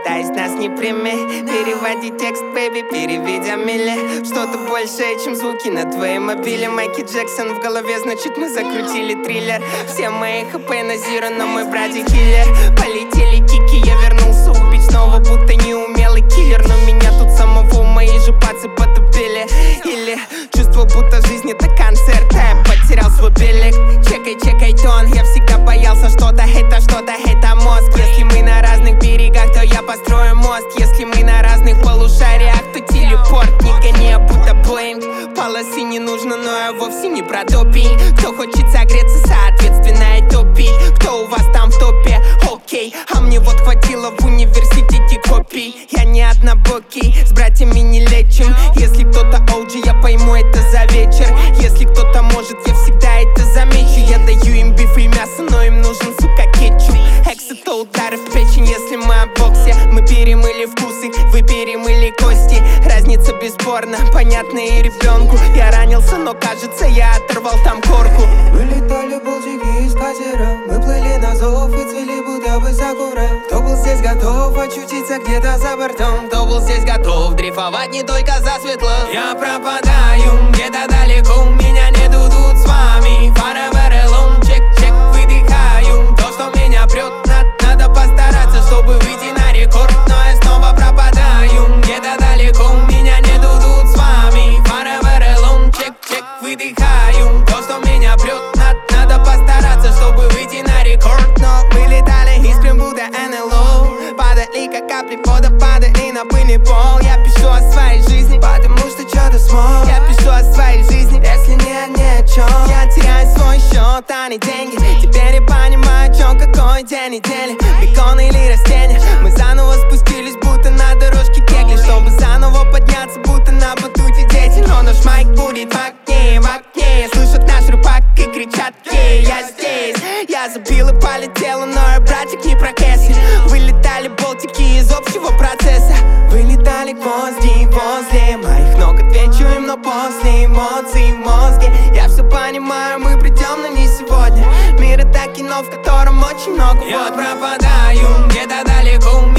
пытаясь нас не прими. Переводи текст, бэйби, переведя мили. Что-то большее, чем звуки на твоей мобиле. Майкл Джексон в голове, значит мы закрутили триллер. Все мои хп на зиро, но мой братик киллер. Полетели кики, я вернулся убить снова, будто неумелый киллер. Но меня тут самого мои же пацы потупили. Или чувство, будто жизнь это концерт, а я потерял свой билет. Чекай тон, я всегда боялся что-то это мозг. Если мы на разных берегах, то я построю мост. Если мы на разных полушариях, то телепорт. Не гони, а будто блейм. Полосы не нужно, но я вовсе не про допинг. Кто хочет согреться, соответственно и топить. Кто у вас там в топе? Окей, а мне вот хватило в университете копий. Я не однобокий, с братьями не лечим. Если кто-то OG, я пойму это за вечер. Если кто-то может, я всегда это замечу. Я даю им биф и мясо, но им нужен, сука, кетчуп. Экс — это удары в печень, если мы о боксе. Мы перемыли вкусы, вы перемыли кости. Разница бесспорна, понятна и ребенку. Я ранился, но кажется, я оторвал там корку. Мы летали болтики из катера, мы плыли на зов и цвели будто бы сакура. Кто был здесь готов очутиться где-то за бортом? Кто был здесь готов дрейфовать не только за светло? Я пропадаю где-то далеко, меня нету тут с вами. Forever alone, чек, выдыхаю. То, что меня прет, надо постараться, чтобы выйти на рекорд. Но я снова пропадаю где-то далеко, меня нету тут с вами. Forever alone, чек, выдыхаю. То, что меня прет, надо постараться, чтобы выйти на рекорд. Но мы летали искрим, будто НЛО. Падали, как капли пота, падали на пыльный пол. Я пишу о своей жизни, потому что что-то смог. я пишу о своей жизни, если ни о чем. Я теряю свой счет, а не деньги. Теперь я понимаю, о чем, какой день недели. Бекон или растения. Мы заново спустились, будто на дорожке кегли, чтобы заново подняться, будто на батуте дети. Но наш майк будет в окне. Слышат наш рупак и кричат: ей, я здесь. Я забил и полетела, но я, братик, не про Кэсси. Вылетали болтики из общего процесса. Вылетали гвозди возле моих ног. Отвечу им, но после эмоций в мозге. Я все понимаю, мы придем, но не сегодня. Мир — это кино, в котором очень много. Я пропадаю где-то далеко.